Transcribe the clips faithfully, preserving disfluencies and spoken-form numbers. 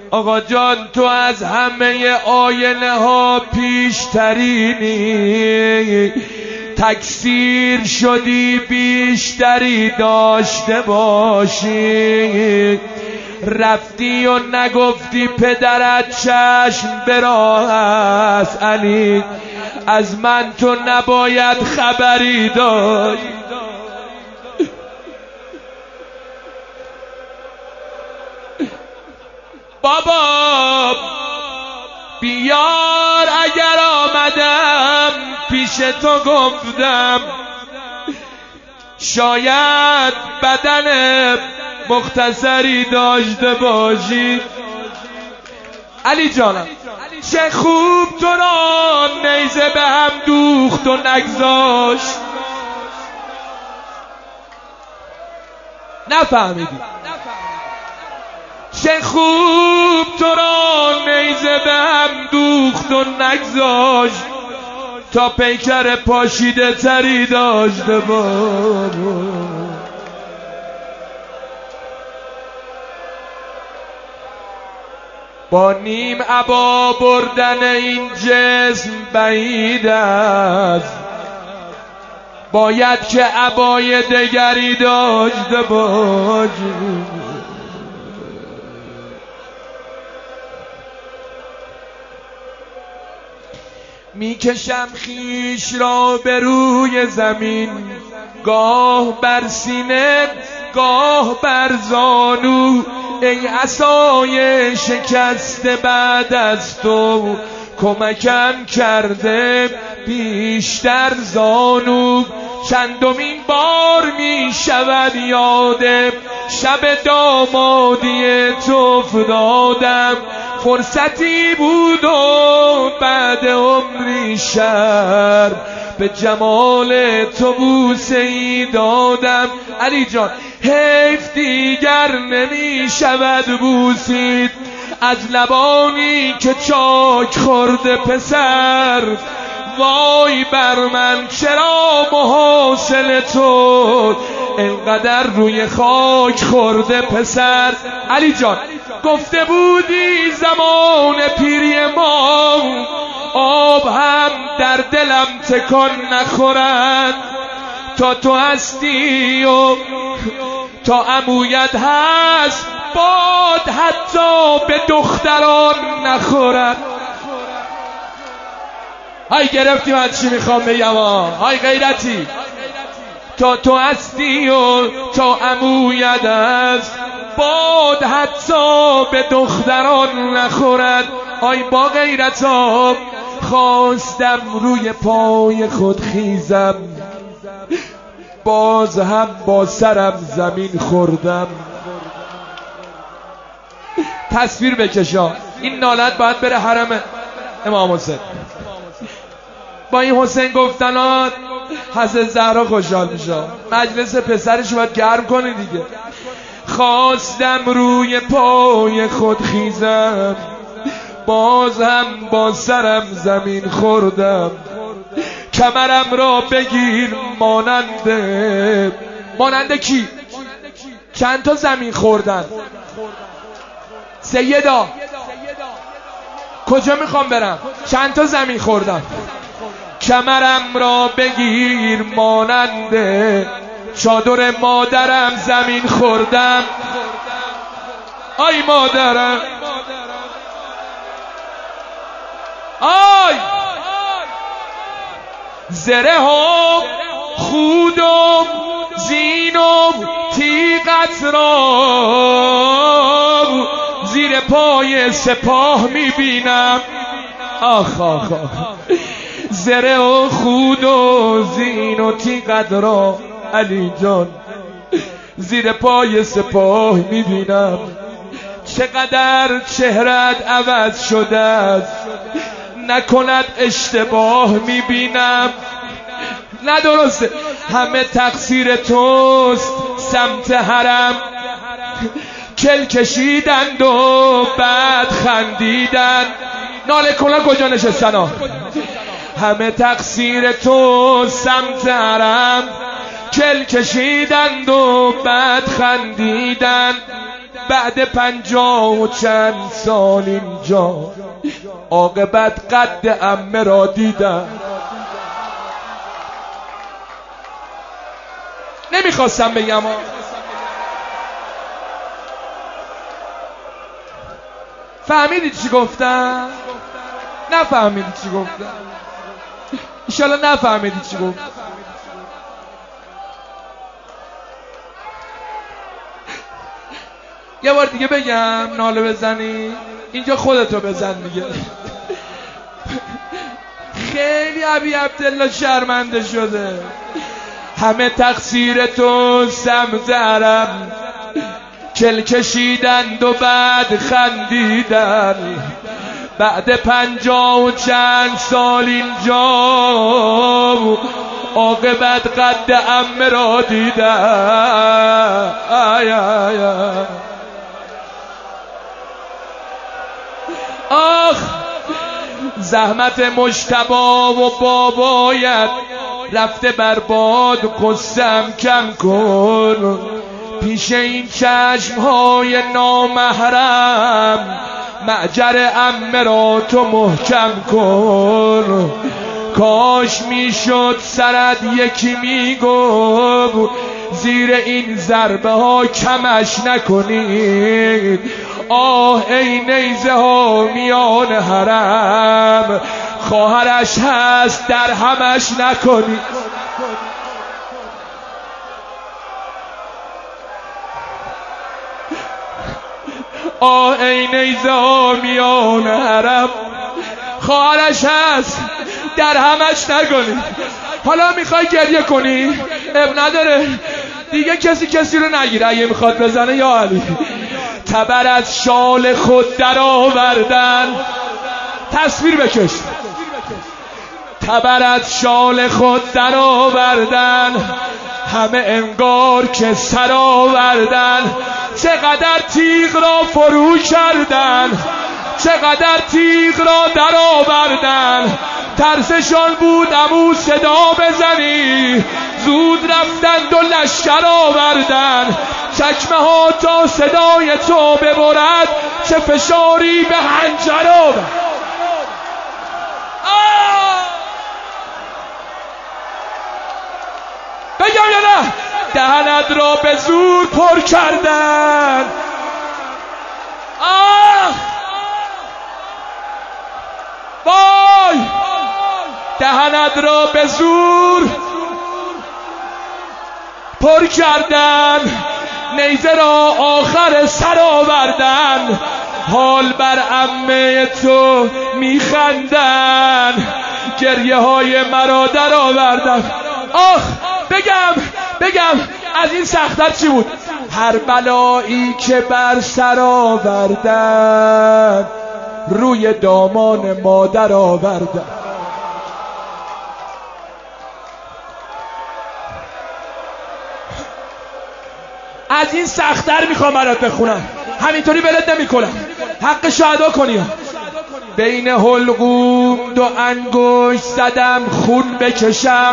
آقا جان تو از همه آینه ها پیشترینی، تکثیر شدی بیشتری داشته باشی. رفتی و نگفتی پدرت چشم به راه است علی، از من تو نباید خبری داشت. بابا بیار اگر آمدم پیش تو گفتم شاید بدن مختصری داشته باشی. علی جانم چه خوب تو را نیزه به هم دوخت و نگذاشت. نفهمیدی؟ چه خوب تو را نیزه به هم دوخت و نگذاشت تا پیکر پاشیده تری داشته بابا. با نیم عبا بردن این جسم بعید است، باید که عبای دگری داشته باشی. میکشم خیش را به روی زمین، گاه بر سینه گاه بر زانو. ای عصای شکسته بعد از تو کمکم کرده بیشتر زانو. چندمین بار می شود یادم شب دامادی تو افتادم. فرصتی بود و بعد عمری شر به جمال تو بوسه ای دادم. علی جان حیف دیگر نمی شود بوسید از لبانی که چاک خورده پسر. وای بر من چرا محاصل تو اینقدر روی خاک خورده پسر. علی جان گفته بودی زمان پیری ما آب هم در دلم تکان نخورد. تا تو هستی و تا عمویت هست باد حتی به دختران نخورد. های گرفتی من چی میخوام بگم؟ های غیرتی تا تو هستی و تا عمویت هست باد حتی به دختران نخورد. آی با غیرتا خواستم روی پای خود خیزم، باز هم با سرم زمین خوردم. تصویر بکشا این نالت باید بره حرم امام حسین. با این حسین گفتنات حضرت زهرا خوشحال میشه. مجلس پسرش باید گرم کنی دیگه. خواستم روی پای خود خیزم، باز هم با سرم زمین خوردم. کمرم را بگیر ماننده ماننده کی؟ چند تا زمین خوردن؟ سیدا کجا میخوام برم؟ چند تا زمین خوردم؟ کمرم را بگیر ماننده چادر مادرم زمین خوردم. آی مادرم آی زره ها خودم زینم تیغت را زیر پای سپاه میبینم. آخ آخ آخ زره و خود و زین و تیغت را علی جان زیر پای سپاه میبینم. چقدر چهرت عوض شده است، نکند اشتباه میبینم. نه درسته همه تقصیر توست. سمت حرم کل کشیدند و بعد خندیدن. ناله کنن کجا نشستن ها؟ همه تقصیر تو. سمت حرم کل کشیدند و بعد خندیدن. بعد پنجاه و چند سال اینجا عاقبت قد عمه را دیدم. نمیخواستم بگم ها. فهمیدی چی گفتم؟ نفهمیدی چی گفتم؟ انشالله نفهمیدی چی گفتم. یه بار دیگه بگم ناله بزنی؟ اینجا خودتو بزن دیگه. خیلی ابی عبدالله شرمنده شده. همه تقصیر تو سمت عرب کل کشیدند و بعد خندیدن. بعد پنجاه و چند سال اینجا عاقبت قد عمه را دیدن. آی آی آی. آخ زحمت مجتبی و بابایت رفته برباد، قصم کم کن پیش این چشمهای نامحرم. معجر عمه را تو محکم کن. کاش میشد سرت یکی میگفت زیر این ضربه ها کمش نکنید. آه ای نیزه ها میان حرم، خواهرش هست در همش نکنید. آه ای نیزه ها میان حرم، خواهرش هست در همش نکنید. حالا میخوای گریه کنی؟ اب نداره دیگه، کسی کسی رو نگیره. اگه میخواد بزنه یا علی. تبر از شال خود در آوردن. تصویر بکش. تبر از شال خود در آوردن، همه انگار که سر آوردن. چقدر تیغ را فرو کردن، چقدر تیغ را در آوردن. ترسشان بود عمو صدا بزنی، زود رفتند و لشکر آوردن. چکمه ها تا صدای تو ببرد، چه فشاری به حنجر آورد. بگم یا نه؟ دهنت را به زور پر کردن. آه وای، دهنت را به زور پر کردن، نیزه را آخر سر آوردن. حال بر عمه تو میخندن، گریه های مرا در آوردن. آخ بگم بگم از این سخت‌تر چی بود؟ هر بلایی که بر سر آوردن، روی دامان مادر آوردن. از این سخت‌تر میخوام برات بخونم، همینطوری ولت نمیکنم. حق شهدا کنی. بین حلقوم دو انگشت زدم خون بکشم.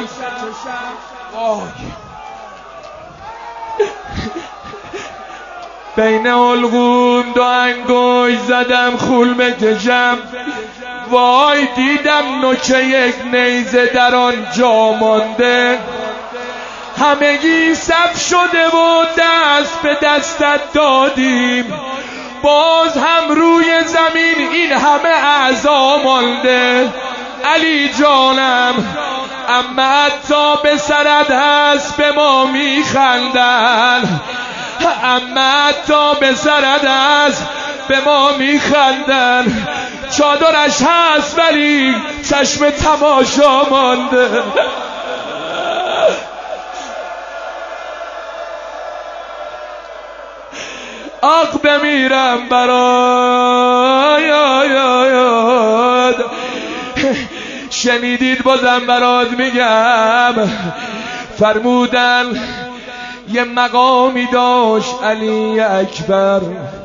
بین حلقوم دو انگشت زدم خون بکشم. وای دیدم نوچه یک نیزه در آنجا مانده. همگی صف شده و دست به دستت دادیم، باز هم روی زمین این همه اعضا مانده. علی جانم اما حتی به سرت هست به ما میخندن، اما حتی به سرت هست به ما میخندن. چادرش هست ولی چشم تماشا مانده. آق بمیرم برایت. شنیدید بازم برات میگم، فرمودن یه مقامی داشت علی اکبر،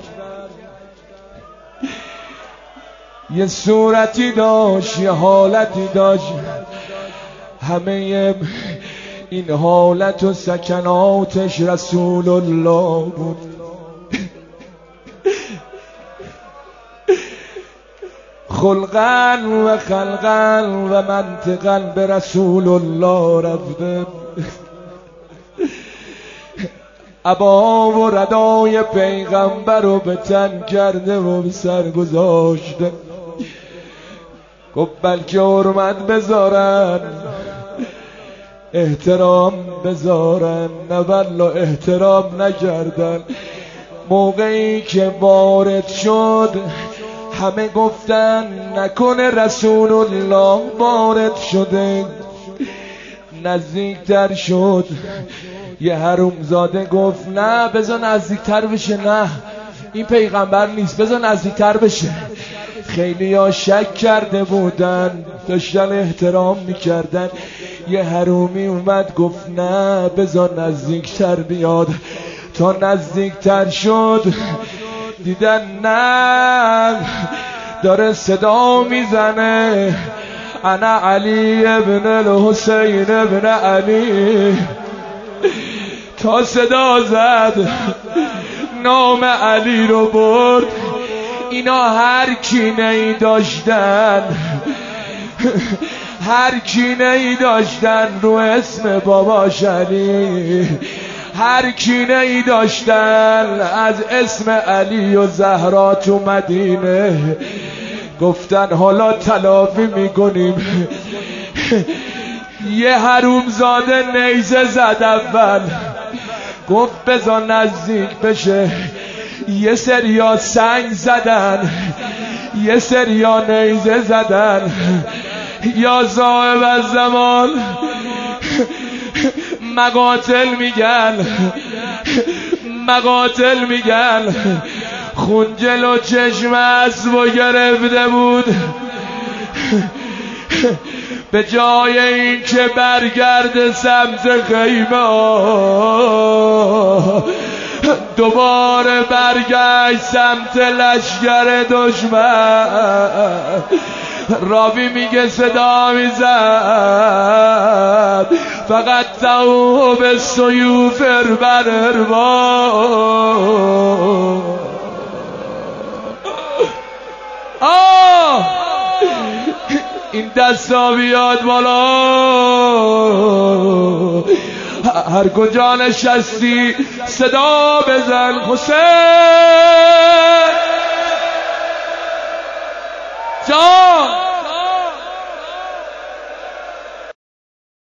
یه صورتی داشت، یه حالتی داشت. همه این حالت و سکناتش رسول الله بود. خلقا و خلقا و منطقا به رسول الله رفته، عبا و ردای پیغمبر رو به تن کرده و به سر گذاشته. گفت بلکه حرمت بذارن، احترام بذارن، نه والله احترام نکردن. موقعی که وارد شد همه گفتن نکنه رسول الله وارد شده. نزدیکتر شد، یه حرومزاده گفت نه بذار نزدیکتر بشه، نه این پیغمبر نیست، بذار نزدیکتر بشه. خیلی ها شک کرده بودن، داشتن احترام میکردن. یه حرومی اومد گفت نه بذار نزدیکتر بیاد. تا نزدیکتر شد دیدن نه داره صدا میزنه انا علی ابن الحسین ابن علی. تا صدا زد نام علی رو برد. اینا هر کینه ای داشتن، هر کینه ای داشتن رو اسم باباش علی، هر کینه ای داشتن از اسم علی و زهرا تو مدینه. گفتن حالا تلافی میکنیم. یه حرومزاده نیزه زد اول، گفت بذار نزدیک بشه. یه سریا سنگ زدن، یه سریا نیزه زدن. یا صاحب الزمان مقاتل میگن، مقاتل میگن. خون جلو چشم اسب و گرفته بود. به جای این که برگرد سمت خیمه دوباره برگشت سمت لشکر دشمن. راوی میگه صدا میزد فقط تو به سیوف بر اربا. آه این دستا بیاد بالا، هر کجا نشستی صدا بزن حسین جان.